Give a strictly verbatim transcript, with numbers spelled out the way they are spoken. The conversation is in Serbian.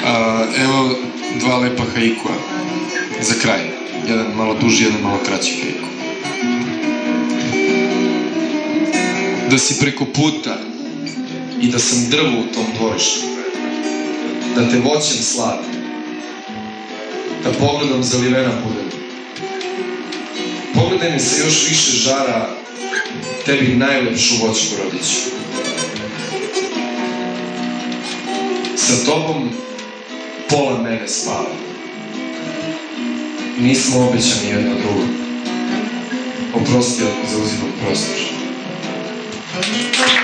Evo dva lepa haikua za kraj. Jedan malo duži, jedan malo kraći haiku. Da si preko puta i da sam drvo u tom dvorištu, da te voćem slavim, da pogledam zalivena budem. Pogledaj mi sa još više žara, tebi najlepšu voćku rodiću. Sa tobom pola mene spava. Nismo obećani jedno drugo. Oprosti ako zauzimam prostor.